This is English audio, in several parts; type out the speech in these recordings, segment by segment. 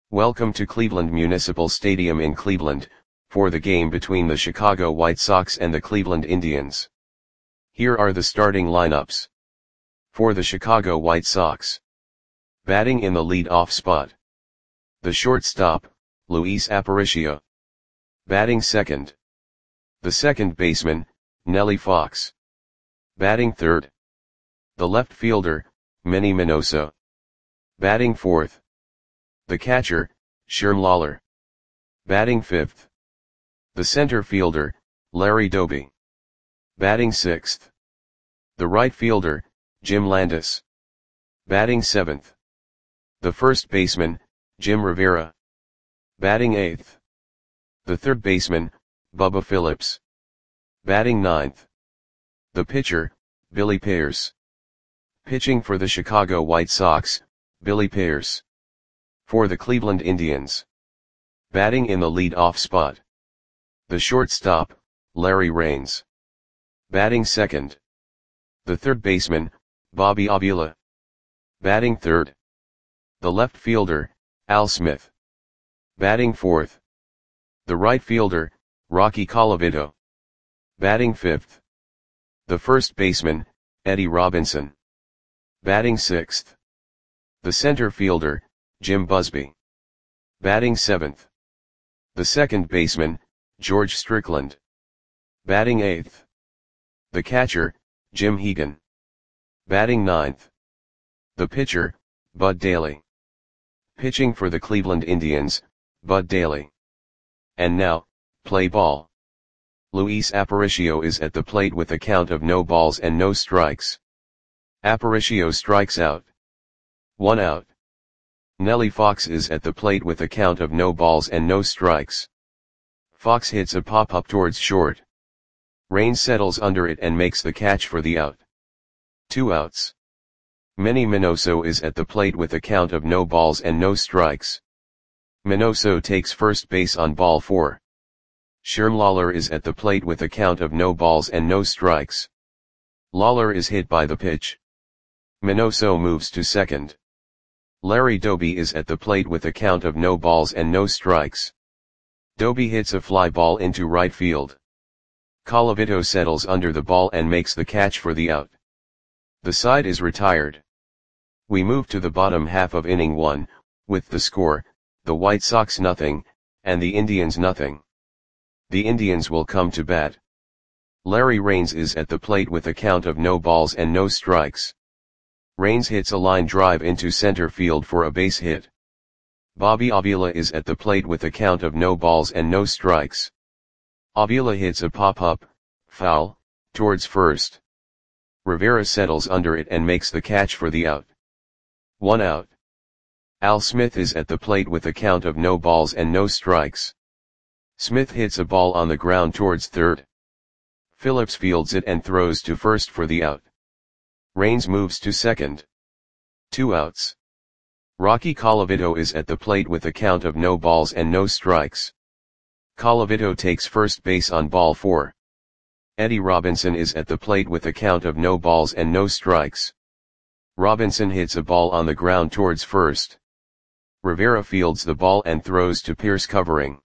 Welcome to Cleveland Municipal Stadium in Cleveland, for the game between the Chicago White Sox and the Cleveland Indians. Here are the starting lineups. For the Chicago White Sox. Batting in the lead-off spot. The shortstop, Luis Aparicio. Batting second. The second baseman, Nelly Fox. Batting third. The left fielder, Manny Minoso. Batting fourth. The catcher, Sherm Lawler. Batting fifth. The center fielder, Larry Doby. Batting sixth. The right fielder, Jim Landis. Batting seventh. The first baseman, Jim Rivera. Batting eighth. The third baseman, Bubba Phillips. Batting ninth. The pitcher, Billy Pierce. Pitching for the Chicago White Sox, Billy Pierce. For the Cleveland Indians. Batting in the lead-off spot. The shortstop, Larry Raines. Batting second. The third baseman, Bobby Avila. Batting third. The left fielder, Al Smith. Batting fourth. The right fielder, Rocky Colavito. Batting fifth. The first baseman, Eddie Robinson. Batting sixth. The center fielder, Jim Busby. Batting seventh. The second baseman, George Strickland. Batting eighth. The catcher, Jim Hegan. Batting ninth. The pitcher, Bud Daly. Pitching for the Cleveland Indians, Bud Daly. And now, play ball. Luis Aparicio is at the plate with a count of no balls and no strikes. Aparicio strikes out. 1 out. Nelly Fox is at the plate with a count of no balls and no strikes. Fox hits a pop-up towards short. Raines settles under it and makes the catch for the out. 2 outs. Manny Minoso is at the plate with a count of no balls and no strikes. Minoso takes first base on ball 4. Sherm Lawler is at the plate with a count of no balls and no strikes. Lawler is hit by the pitch. Minoso moves to second. Larry Doby is at the plate with a count of no balls and no strikes. Doby hits a fly ball into right field. Colavito settles under the ball and makes the catch for the out. The side is retired. We move to the bottom half of inning 1, with the score, the White Sox 0, and the Indians 0. The Indians will come to bat. Larry Raines is at the plate with a count of no balls and no strikes. Raines hits a line drive into center field for a base hit. Bobby Avila is at the plate with a count of no balls and no strikes. Avila hits a pop-up, foul, towards first. Rivera settles under it and makes the catch for the out. 1 out. Al Smith is at the plate with a count of no balls and no strikes. Smith hits a ball on the ground towards third. Phillips fields it and throws to first for the out. Raines moves to second. 2 outs. Rocky Colavito is at the plate with a count of no balls and no strikes. Colavito takes first base on ball 4. Eddie Robinson is at the plate with a count of no balls and no strikes. Robinson hits a ball on the ground towards first. Rivera fields the ball and throws to Pierce covering.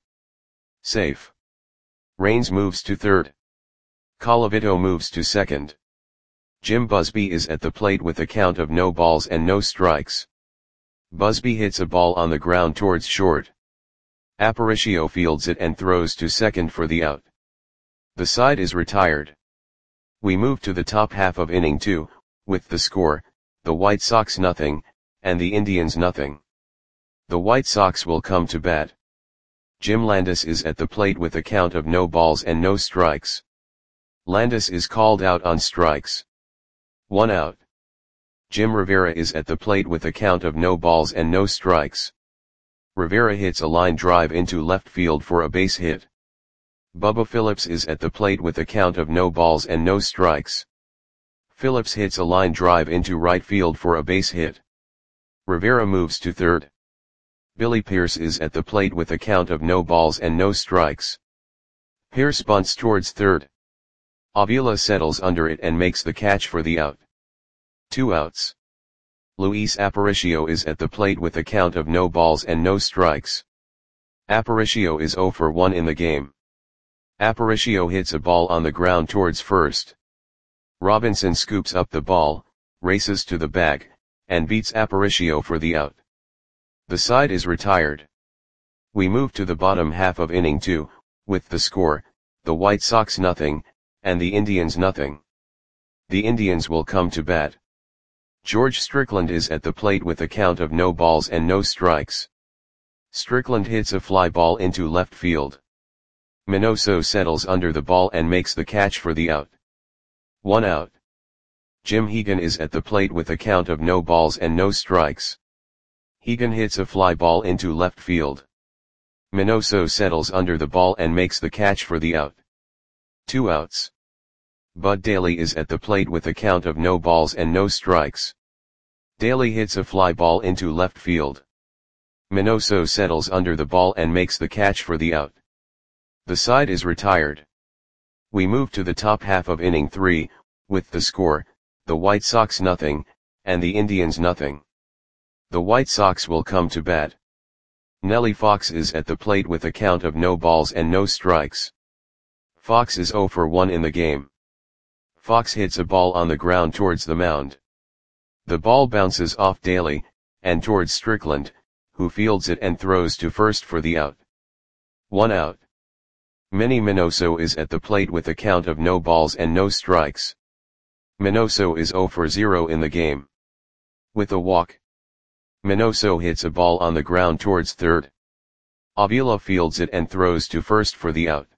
Safe. Raines moves to third. Colavito moves to second. Jim Busby is at the plate with a count of no balls and no strikes. Busby hits a ball on the ground towards short. Aparicio fields it and throws to second for the out. The side is retired. We move to the top half of inning 2, with the score, the White Sox 0, and the Indians 0. The White Sox will come to bat. Jim Landis is at the plate with a count of no balls and no strikes. Landis is called out on strikes. 1 out. Jim Rivera is at the plate with a count of no balls and no strikes. Rivera hits a line drive into left field for a base hit. Bubba Phillips is at the plate with a count of no balls and no strikes. Phillips hits a line drive into right field for a base hit. Rivera moves to third. Billy Pierce is at the plate with a count of no balls and no strikes. Pierce bunts towards third. Avila settles under it and makes the catch for the out. 2 outs. Luis Aparicio is at the plate with a count of no balls and no strikes. Aparicio is 0 for 1 in the game. Aparicio hits a ball on the ground towards first. Robinson scoops up the ball, races to the bag, and beats Aparicio for the out. The side is retired. We move to the bottom half of inning 2, with the score, the White Sox nothing, and the Indians nothing. The Indians will come to bat. George Strickland is at the plate with a count of no balls and no strikes. Strickland hits a fly ball into left field. Minoso settles under the ball and makes the catch for the out. 1 out. Jim Hegan is at the plate with a count of no balls and no strikes. Hegan hits a fly ball into left field. Minoso settles under the ball and makes the catch for the out. 2 outs. Bud Daly is at the plate with a count of no balls and no strikes. Daly hits a fly ball into left field. Minoso settles under the ball and makes the catch for the out. The side is retired. We move to the top half of inning 3, with the score, the White Sox nothing, and the Indians nothing. The White Sox will come to bat. Nellie Fox is at the plate with a count of no balls and no strikes. Fox is 0 for 1 in the game. Fox hits a ball on the ground towards the mound. The ball bounces off Daly, and towards Strickland, who fields it and throws to first for the out. 1 out. Manny Minoso is at the plate with a count of no balls and no strikes. Minoso is 0 for 0 in the game. With a walk. Minoso hits a ball on the ground towards third. Avila fields it and throws to first for the out.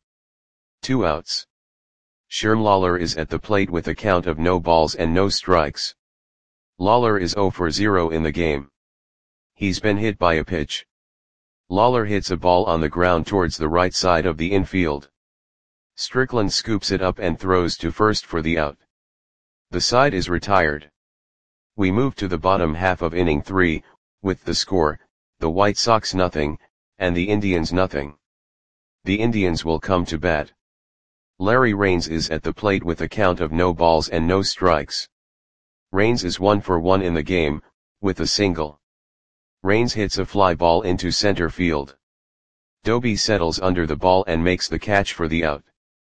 2 outs. Sherm Lawler is at the plate with a count of no balls and no strikes. Lawler is 0 for 0 in the game. He's been hit by a pitch. Lawler hits a ball on the ground towards the right side of the infield. Strickland scoops it up and throws to first for the out. The side is retired. We move to the bottom half of inning 3, with the score, the White Sox nothing, and the Indians nothing. The Indians will come to bat. Larry Raines is at the plate with a count of no balls and no strikes. Raines is 1 for 1 in the game, with a single. Raines hits a fly ball into center field. Doby settles under the ball and makes the catch for the out.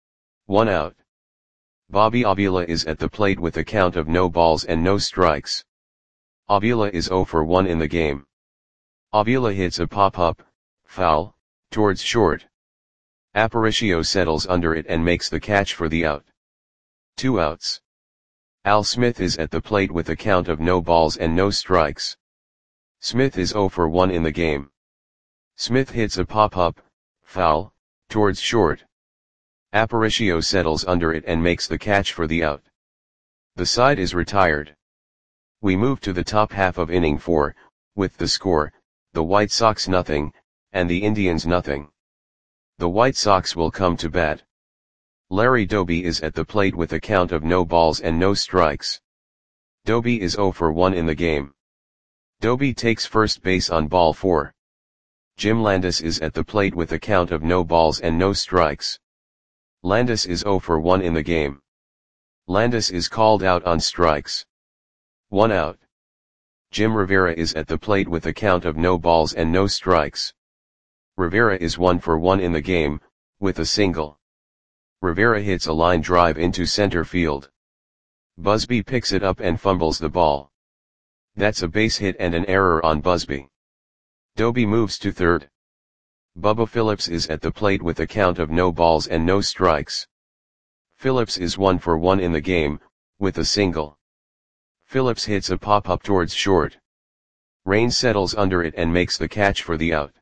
1 out. Bobby Avila is at the plate with a count of no balls and no strikes. Avila is 0 for 1 in the game. Avila hits a pop-up, foul, towards short. Aparicio settles under it and makes the catch for the out. 2 outs. Al Smith is at the plate with a count of no balls and no strikes. Smith is 0 for 1 in the game. Smith hits a pop-up, foul, towards short. Aparicio settles under it and makes the catch for the out. The side is retired. We move to the top half of inning 4, with the score, the White Sox nothing, and the Indians nothing. The White Sox will come to bat. Larry Doby is at the plate with a count of no balls and no strikes. Doby is 0 for 1 in the game. Doby takes first base on ball 4. Jim Landis is at the plate with a count of no balls and no strikes. Landis is 0 for 1 in the game. Landis is called out on strikes. 1 out. Jim Rivera is at the plate with a count of no balls and no strikes. Rivera is 1 for 1 in the game, with a single. Rivera hits a line drive into center field. Busby picks it up and fumbles the ball. That's a base hit and an error on Busby. Doby moves to third. Bubba Phillips is at the plate with a count of no balls and no strikes. Phillips is 1 for 1 in the game, with a single. Phillips hits a pop-up towards short. Raines settles under it and makes the catch for the out.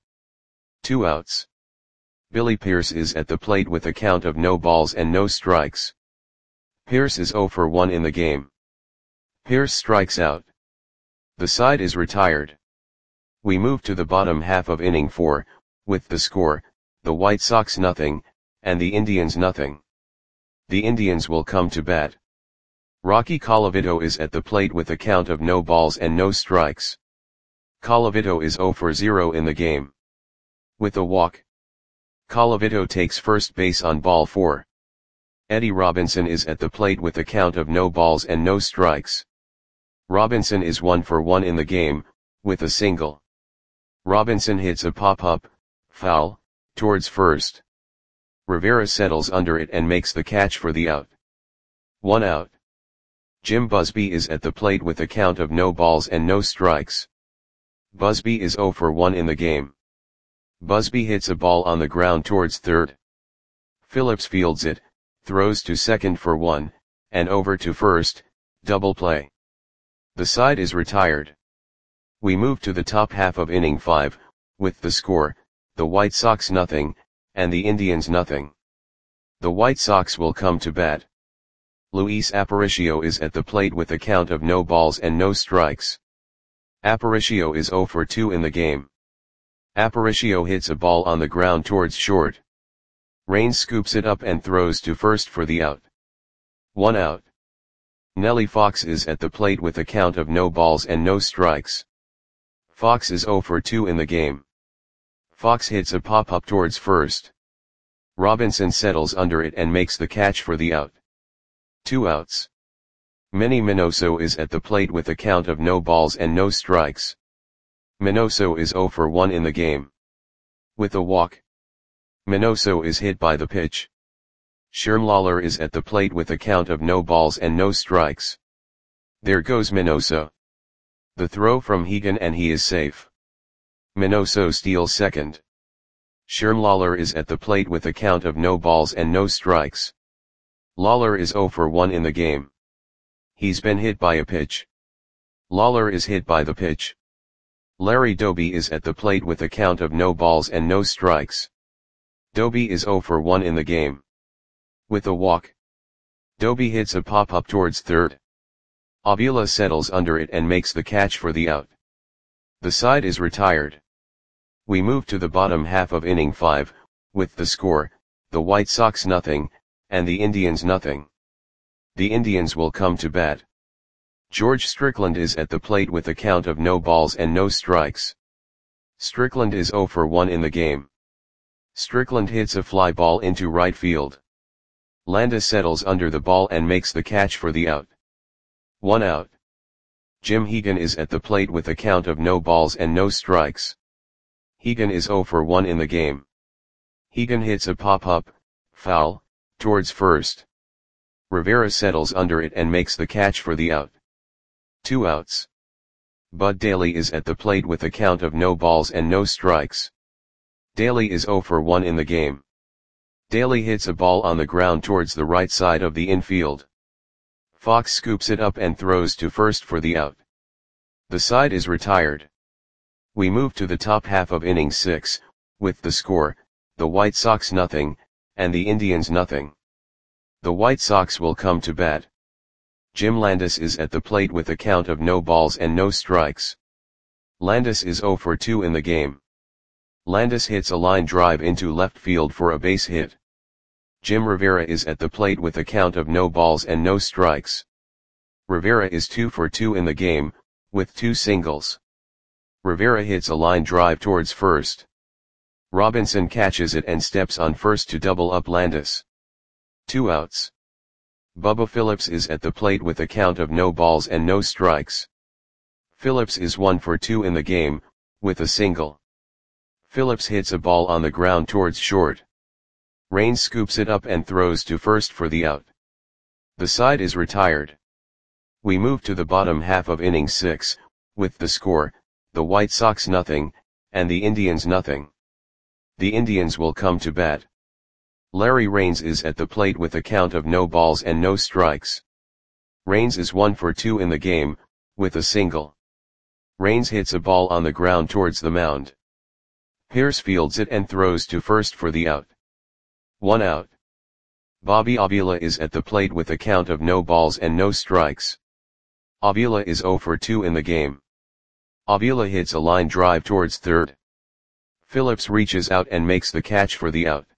2 outs. Billy Pierce is at the plate with a count of no balls and no strikes. Pierce is 0 for 1 in the game. Pierce strikes out. The side is retired. We move to the bottom half of inning 4, with the score, the White Sox nothing, and the Indians nothing. The Indians will come to bat. Rocky Colavito is at the plate with a count of no balls and no strikes. Colavito is 0 for 0 in the game. With a walk. Colavito takes first base on ball 4. Eddie Robinson is at the plate with a count of no balls and no strikes. Robinson is 1 for 1 in the game, with a single. Robinson hits a pop-up, foul, towards first. Rivera settles under it and makes the catch for the out. 1 out. Jim Busby is at the plate with a count of no balls and no strikes. Busby is 0 for 1 in the game. Busby hits a ball on the ground towards third. Phillips fields it, throws to second for 1, and over to first, double play. The side is retired. We move to the top half of inning 5, with the score, the White Sox nothing, and the Indians nothing. The White Sox will come to bat. Luis Aparicio is at the plate with a count of no balls and no strikes. Aparicio is 0 for 2 in the game. Aparicio hits a ball on the ground towards short. Raines scoops it up and throws to first for the out. 1 out. Nellie Fox is at the plate with a count of no balls and no strikes. Fox is 0 for 2 in the game. Fox hits a pop-up towards first. Robinson settles under it and makes the catch for the out. 2 outs. Manny Minoso is at the plate with a count of no balls and no strikes. Minoso is 0 for 1 in the game. With a walk. Minoso is hit by the pitch. Sherm Lawler is at the plate with a count of no balls and no strikes. There goes Minoso. The throw from Hegan and he is safe. Minoso steals second. Sherm Lawler is at the plate with a count of no balls and no strikes. Lawler is 0 for 1 in the game. He's been hit by a pitch. Lawler is hit by the pitch. Larry Doby is at the plate with a count of no balls and no strikes. Doby is 0 for 1 in the game. With a walk. Doby hits a pop-up towards third. Avila settles under it and makes the catch for the out. The side is retired. We move to the bottom half of inning 5, with the score, the White Sox nothing, and the Indians nothing. The Indians will come to bat. George Strickland is at the plate with a count of no balls and no strikes. Strickland is 0 for 1 in the game. Strickland hits a fly ball into right field. Landis settles under the ball and makes the catch for the out. 1 out. Jim Hegan is at the plate with a count of no balls and no strikes. Hegan is 0 for 1 in the game. Hegan hits a pop-up, foul, towards first. Rivera settles under it and makes the catch for the out. 2 outs. Bud Daly is at the plate with a count of no balls and no strikes. Daly is 0 for 1 in the game. Daly hits a ball on the ground towards the right side of the infield. Fox scoops it up and throws to first for the out. The side is retired. We move to the top half of inning 6, with the score, the White Sox nothing, and the Indians nothing. The White Sox will come to bat. Jim Landis is at the plate with a count of no balls and no strikes. Landis is 0 for 2 in the game. Landis hits a line drive into left field for a base hit. Jim Rivera is at the plate with a count of no balls and no strikes. Rivera is 2 for 2 in the game, with 2 singles. Rivera hits a line drive towards first. Robinson catches it and steps on first to double up Landis. 2 outs. Bubba Phillips is at the plate with a count of no balls and no strikes. Phillips is 1 for 2 in the game, with a single. Phillips hits a ball on the ground towards short. Raines scoops it up and throws to first for the out. The side is retired. We move to the bottom half of inning 6, with the score, the White Sox nothing, and the Indians nothing. The Indians will come to bat. Larry Raines is at the plate with a count of no balls and no strikes. Raines is 1 for 2 in the game, with a single. Raines hits a ball on the ground towards the mound. Pierce fields it and throws to first for the out. 1 out. Bobby Avila is at the plate with a count of no balls and no strikes. Avila is 0 for 2 in the game. Avila hits a line drive towards third. Phillips reaches out and makes the catch for the out.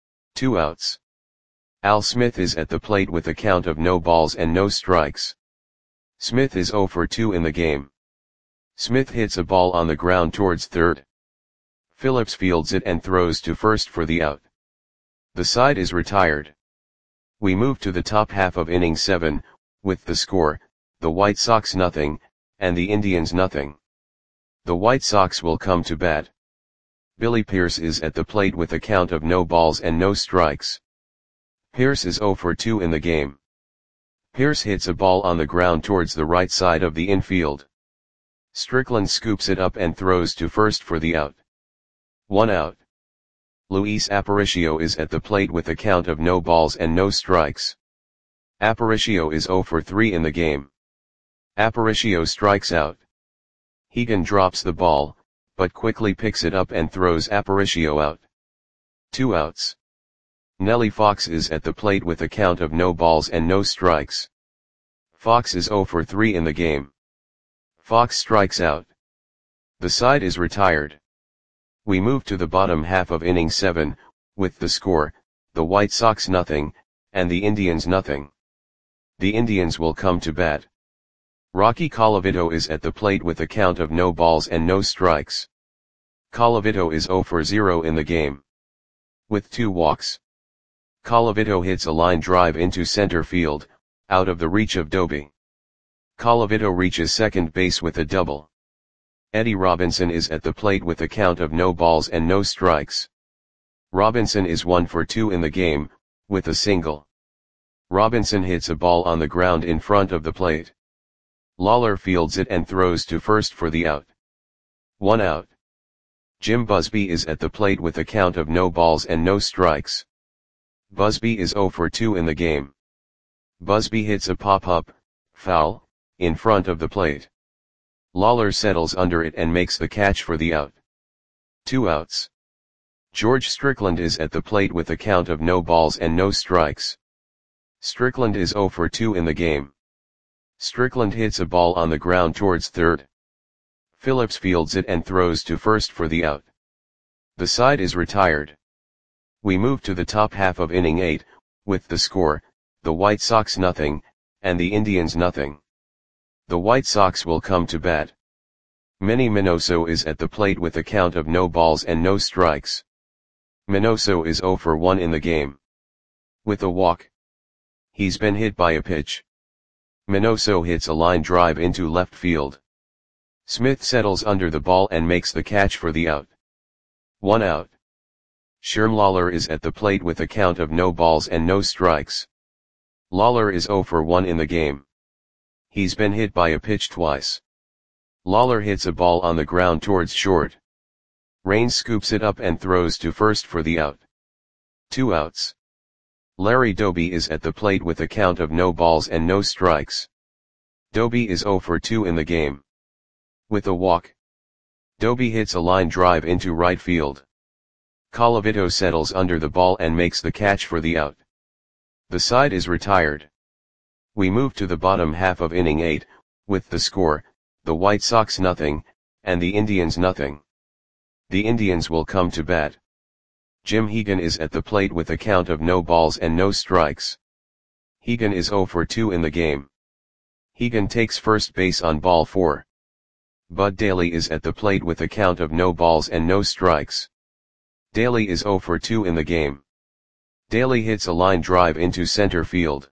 2 outs. Al Smith is at the plate with a count of no balls and no strikes. Smith is 0 for 2 in the game. Smith hits a ball on the ground towards third. Phillips fields it and throws to first for the out. The side is retired. We move to the top half of inning 7, with the score, the White Sox nothing, and the Indians nothing. The White Sox will come to bat. Billy Pierce is at the plate with a count of no balls and no strikes. Pierce is 0 for 2 in the game. Pierce hits a ball on the ground towards the right side of the infield. Strickland scoops it up and throws to first for the out. 1 out. Luis Aparicio is at the plate with a count of no balls and no strikes. Aparicio is 0 for 3 in the game. Aparicio strikes out. Hegan drops the ball, but quickly picks it up and throws Aparicio out. 2 outs. Nellie Fox is at the plate with a count of no balls and no strikes. Fox is 0 for 3 in the game. Fox strikes out. The side is retired. We move to the bottom half of inning 7, with the score, the White Sox nothing, and the Indians nothing. The Indians will come to bat. Rocky Colavito is at the plate with a count of no balls and no strikes. Colavito is 0 for 0 in the game. With 2 walks. Colavito hits a line drive into center field, out of the reach of Doby. Colavito reaches second base with a double. Eddie Robinson is at the plate with a count of no balls and no strikes. Robinson is 1 for 2 in the game, with a single. Robinson hits a ball on the ground in front of the plate. Lawler fields it and throws to first for the out. 1 out. Jim Busby is at the plate with a count of no balls and no strikes. Busby is 0 for 2 in the game. Busby hits a pop-up, foul, in front of the plate. Lawler settles under it and makes the catch for the out. 2 outs. George Strickland is at the plate with a count of no balls and no strikes. Strickland is 0 for 2 in the game. Strickland hits a ball on the ground towards third. Phillips fields it and throws to first for the out. The side is retired. We move to the top half of inning 8, with the score, the White Sox nothing, and the Indians nothing. The White Sox will come to bat. Manny Minoso is at the plate with a count of no balls and no strikes. Minoso is 0 for 1 in the game. With a walk. He's been hit by a pitch. Minoso hits a line drive into left field. Smith settles under the ball and makes the catch for the out. 1 out. Sherm Lawler is at the plate with a count of no balls and no strikes. Lawler is 0 for 1 in the game. He's been hit by a pitch twice. Lawler hits a ball on the ground towards short. Raines scoops it up and throws to first for the out. 2 outs. Larry Doby is at the plate with a count of no balls and no strikes. Doby is 0 for 2 in the game. With a walk. Doby hits a line drive into right field. Colavito settles under the ball and makes the catch for the out. The side is retired. We move to the bottom half of inning 8, with the score, the White Sox nothing, and the Indians nothing. The Indians will come to bat. Jim Hegan is at the plate with a count of no balls and no strikes. Hegan is 0 for 2 in the game. Hegan takes first base on ball 4. Bud Daly is at the plate with a count of no balls and no strikes. Daly is 0 for 2 in the game. Daly hits a line drive into center field.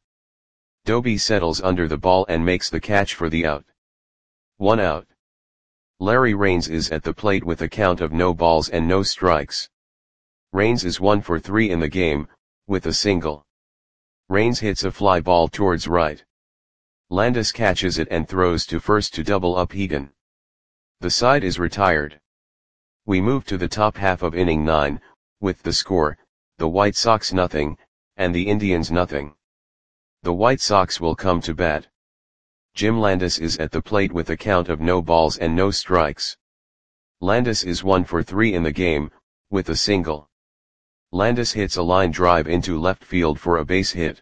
Doby settles under the ball and makes the catch for the out. 1 out. Larry Raines is at the plate with a count of no balls and no strikes. Raines is 1 for 3 in the game, with a single. Raines hits a fly ball towards right. Landis catches it and throws to first to double up Hegan. The side is retired. We move to the top half of inning 9, with the score, the White Sox nothing, and the Indians nothing. The White Sox will come to bat. Jim Landis is at the plate with a count of no balls and no strikes. Landis is 1 for 3 in the game, with a single. Landis hits a line drive into left field for a base hit.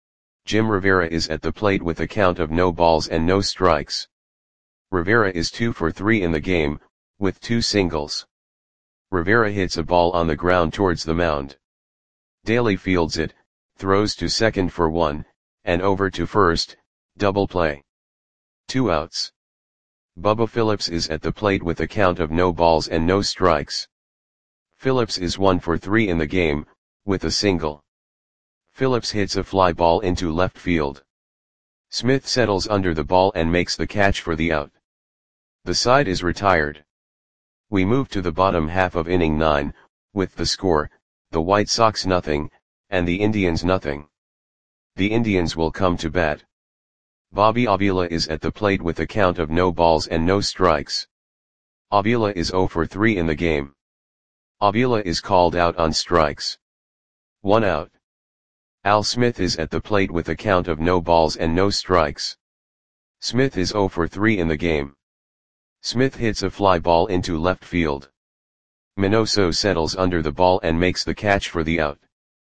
Jim Rivera is at the plate with a count of no balls and no strikes. Rivera is 2 for 3 in the game, with 2 singles. Rivera hits a ball on the ground towards the mound. Daly fields it, throws to second for 1, and over to first, double play. 2 outs. Bubba Phillips is at the plate with a count of no balls and no strikes. Phillips is 1 for 3 in the game, with a single. Phillips hits a fly ball into left field. Smith settles under the ball and makes the catch for the out. The side is retired. We move to the bottom half of inning 9, with the score, the White Sox nothing, and the Indians nothing. The Indians will come to bat. Bobby Avila is at the plate with a count of no balls and no strikes. Avila is 0 for 3 in the game. Avila is called out on strikes. 1 out. Al Smith is at the plate with a count of no balls and no strikes. Smith is 0 for 3 in the game. Smith hits a fly ball into left field. Minoso settles under the ball and makes the catch for the out.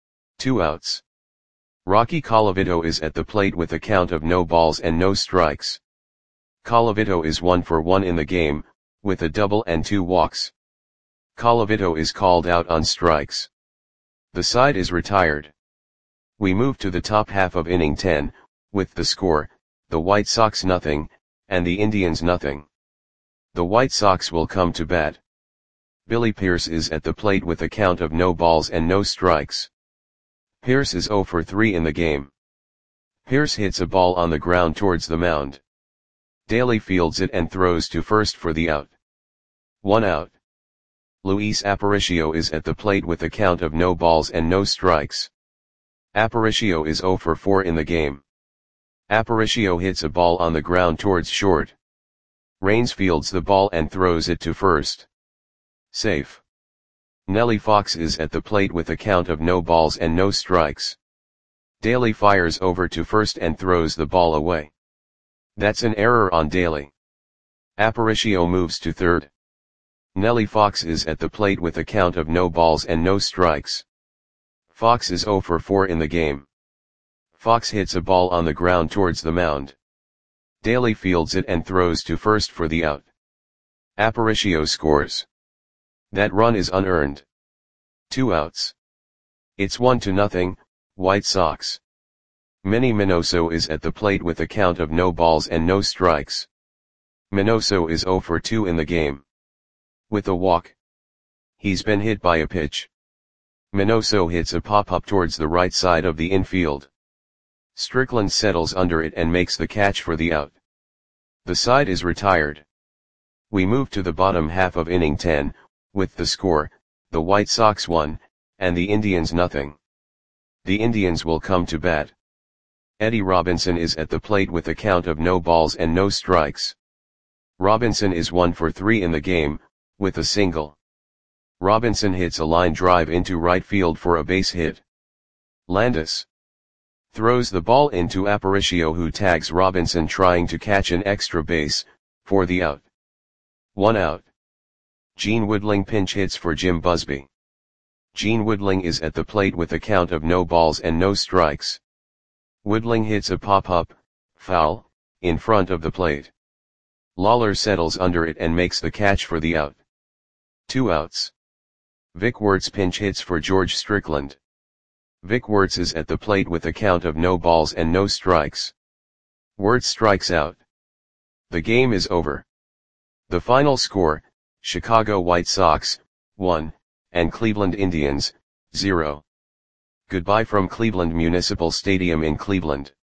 2 outs. Rocky Colavito is at the plate with a count of no balls and no strikes. Colavito is 1 for 1 in the game, with a double and 2 walks. Colavito is called out on strikes. The side is retired. We move to the top half of inning 10, with the score, the White Sox nothing, and the Indians nothing. The White Sox will come to bat. Billy Pierce is at the plate with a count of no balls and no strikes. Pierce is 0 for 3 in the game. Pierce hits a ball on the ground towards the mound. Daly fields it and throws to first for the out. 1 out. Luis Aparicio is at the plate with a count of no balls and no strikes. Aparicio is 0 for 4 in the game. Aparicio hits a ball on the ground towards short. Raines fields the ball and throws it to first. Safe. Nellie Fox is at the plate with a count of no balls and no strikes. Daly fires over to first and throws the ball away. That's an error on Daly. Aparicio moves to third. Nellie Fox is at the plate with a count of no balls and no strikes. Fox is 0 for 4 in the game. Fox hits a ball on the ground towards the mound. Daly fields it and throws to first for the out. Aparicio scores. That run is unearned. 2 outs. It's 1-0, White Sox. Manny Minoso is at the plate with a count of no balls and no strikes. Minoso is 0 for 2 in the game. With a walk. He's been hit by a pitch. Minoso hits a pop-up towards the right side of the infield. Strickland settles under it and makes the catch for the out. The side is retired. We move to the bottom half of inning 10, with the score, the White Sox 1, and the Indians nothing. The Indians will come to bat. Eddie Robinson is at the plate with a count of no balls and no strikes. Robinson is 1 for 3 in the game, with a single. Robinson hits a line drive into right field for a base hit. Landis throws the ball into Aparicio, who tags Robinson trying to catch an extra base, for the out. 1 out. Gene Woodling pinch hits for Jim Busby. Gene Woodling is at the plate with a count of no balls and no strikes. Woodling hits a pop-up, foul, in front of the plate. Lawler settles under it and makes the catch for the out. 2 outs. Vic Wertz pinch hits for George Strickland. Vic Wertz is at the plate with a count of no balls and no strikes. Wertz strikes out. The game is over. The final score, Chicago White Sox, 1, and Cleveland Indians, 0. Goodbye from Cleveland Municipal Stadium in Cleveland.